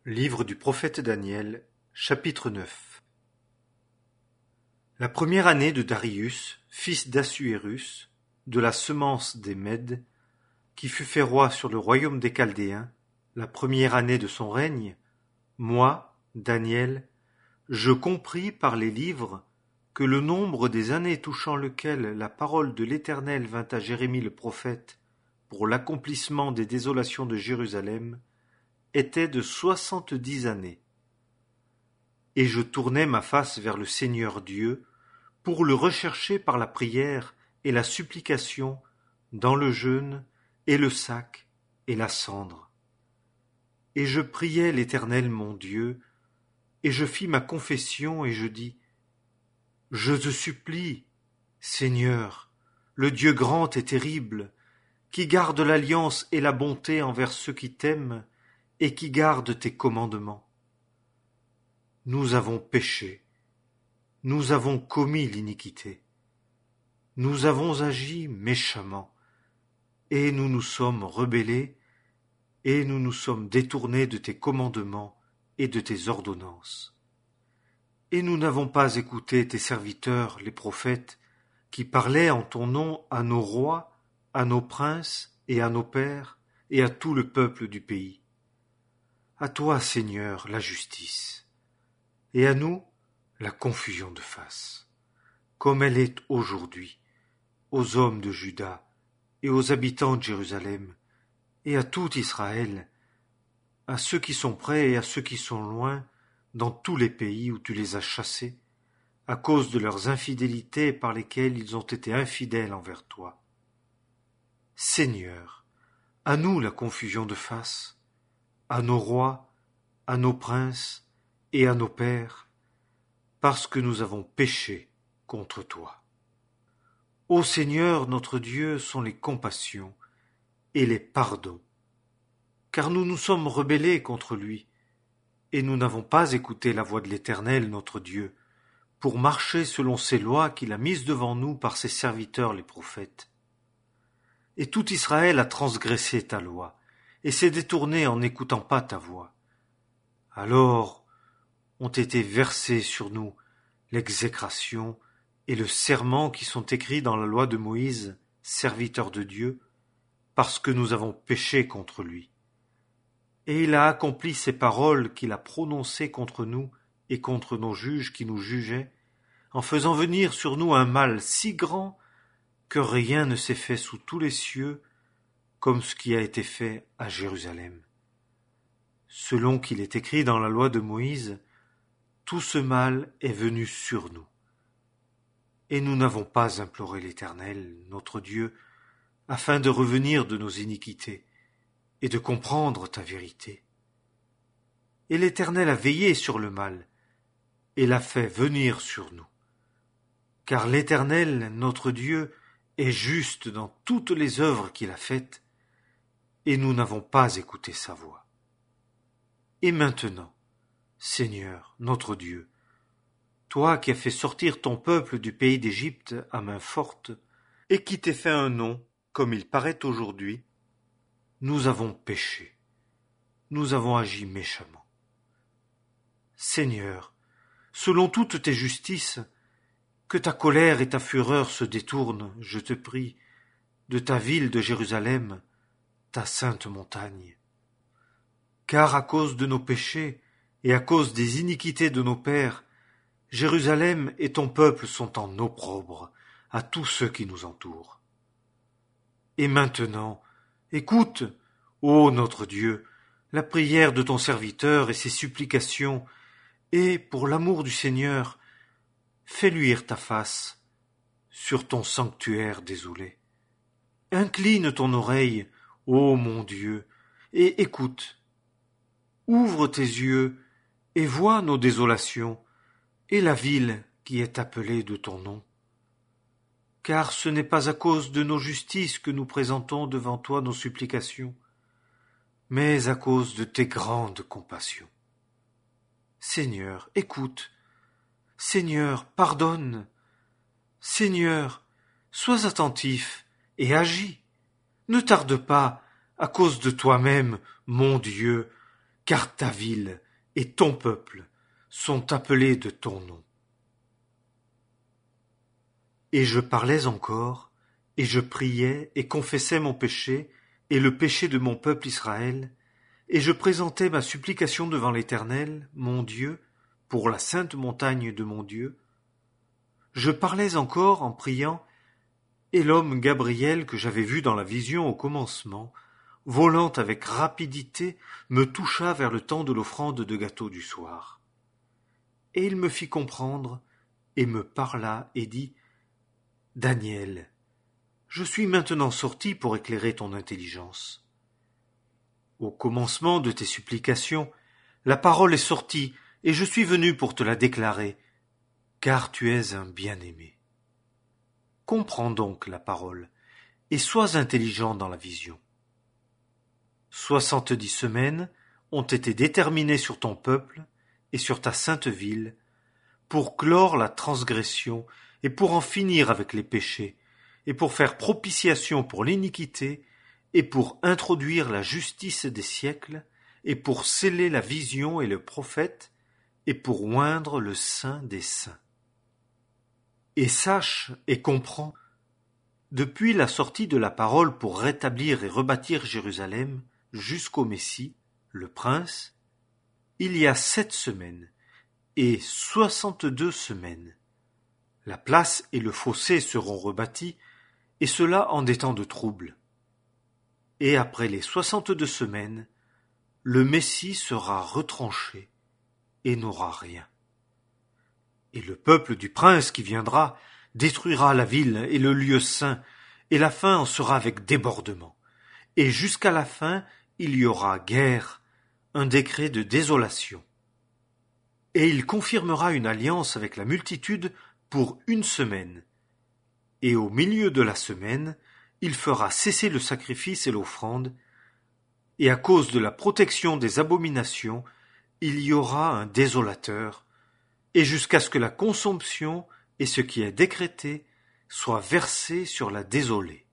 Livre du prophète Daniel, chapitre 9. La première année de Darius, fils d'Assuérus, de la semence des Mèdes, qui fut fait roi sur le royaume des Chaldéens, la première année de son règne, moi, Daniel, je compris par les livres que le nombre des années touchant lequel la parole de l'Éternel vint à Jérémie le prophète pour l'accomplissement des désolations de Jérusalem était de 70 années. Et je tournai ma face vers le Seigneur Dieu pour le rechercher par la prière et la supplication, dans le jeûne et le sac et la cendre. Et je priai l'Éternel mon Dieu, et je fis ma confession et je dis: Je te supplie, Seigneur, le Dieu grand et terrible, qui garde l'alliance et la bonté envers ceux qui t'aiment et qui gardent tes commandements. Nous avons péché, nous avons commis l'iniquité, nous avons agi méchamment, et nous nous sommes rebellés, et nous nous sommes détournés de tes commandements et de tes ordonnances. Et nous n'avons pas écouté tes serviteurs, les prophètes, qui parlaient en ton nom à nos rois, à nos princes et à nos pères, et à tout le peuple du pays. À toi, Seigneur, la justice, et à nous, la confusion de face, comme elle est aujourd'hui, aux hommes de Juda et aux habitants de Jérusalem, et à tout Israël, à ceux qui sont près et à ceux qui sont loin, dans tous les pays où tu les as chassés, à cause de leurs infidélités par lesquelles ils ont été infidèles envers toi. Seigneur, à nous la confusion de face, à nos rois, à nos princes et à nos pères, parce que nous avons péché contre toi. Ô Seigneur, notre Dieu, sont les compassions et les pardons, car nous nous sommes rebellés contre lui, et nous n'avons pas écouté la voix de l'Éternel, notre Dieu, pour marcher selon ses lois qu'il a mises devant nous par ses serviteurs les prophètes. Et tout Israël a transgressé ta loi, et s'est détourné en n'écoutant pas ta voix. Alors ont été versés sur nous l'exécration et le serment qui sont écrits dans la loi de Moïse, serviteur de Dieu, parce que nous avons péché contre lui. Et il a accompli ces paroles qu'il a prononcées contre nous et contre nos juges qui nous jugeaient, en faisant venir sur nous un mal si grand que rien ne s'est fait sous tous les cieux comme ce qui a été fait à Jérusalem. Selon qu'il est écrit dans la loi de Moïse, tout ce mal est venu sur nous. Et nous n'avons pas imploré l'Éternel, notre Dieu, afin de revenir de nos iniquités et de comprendre ta vérité. Et l'Éternel a veillé sur le mal et l'a fait venir sur nous. Car l'Éternel, notre Dieu, est juste dans toutes les œuvres qu'il a faites, et nous n'avons pas écouté sa voix. Et maintenant, Seigneur, notre Dieu, toi qui as fait sortir ton peuple du pays d'Égypte à main forte, et qui t'es fait un nom, comme il paraît aujourd'hui, nous avons péché, nous avons agi méchamment. Seigneur, selon toutes tes justices, que ta colère et ta fureur se détournent, je te prie, de ta ville de Jérusalem, ta sainte montagne. Car à cause de nos péchés et à cause des iniquités de nos pères, Jérusalem et ton peuple sont en opprobre à tous ceux qui nous entourent. Et maintenant, écoute, ô notre Dieu, la prière de ton serviteur et ses supplications, et, pour l'amour du Seigneur, fais luire ta face sur ton sanctuaire désolé. Incline ton oreille, ô mon Dieu, et écoute. Ouvre tes yeux et vois nos désolations et la ville qui est appelée de ton nom. Car ce n'est pas à cause de nos justices que nous présentons devant toi nos supplications, mais à cause de tes grandes compassions. Seigneur, écoute. Seigneur, pardonne. Seigneur, sois attentif et agis. Ne tarde pas, à cause de toi-même, mon Dieu, car ta ville et ton peuple sont appelés de ton nom. Et je parlais encore, et je priais et confessais mon péché et le péché de mon peuple Israël, et je présentais ma supplication devant l'Éternel, mon Dieu, pour la sainte montagne de mon Dieu. Je parlais encore en priant, et l'homme Gabriel que j'avais vu dans la vision au commencement, volant avec rapidité, me toucha vers le temps de l'offrande de gâteau du soir. Et il me fit comprendre, et me parla, et dit, « Daniel, je suis maintenant sorti pour éclairer ton intelligence. Au commencement de tes supplications, la parole est sortie, et je suis venu pour te la déclarer, car tu es un bien-aimé. Comprends donc la parole, et sois intelligent dans la vision. 70 semaines ont été déterminées sur ton peuple et sur ta sainte ville, pour clore la transgression et pour en finir avec les péchés, et pour faire propitiation pour l'iniquité, et pour introduire la justice des siècles, et pour sceller la vision et le prophète, et pour oindre le saint des saints. Et sache et comprends, depuis la sortie de la parole pour rétablir et rebâtir Jérusalem jusqu'au Messie, le Prince, il y a 7 semaines et 62 semaines. La place et le fossé seront rebâtis, et cela en des temps de trouble. Et après les 62 semaines, le Messie sera retranché et n'aura rien. Et le peuple du prince qui viendra détruira la ville et le lieu saint, et la fin en sera avec débordement. Et jusqu'à la fin, il y aura guerre, un décret de désolation. Et il confirmera une alliance avec la multitude pour 1 semaine. Et au milieu de la semaine, il fera cesser le sacrifice et l'offrande, et à cause de la protection des abominations, il y aura un désolateur, et jusqu'à ce que la consomption et ce qui est décrété soient versés sur la désolée.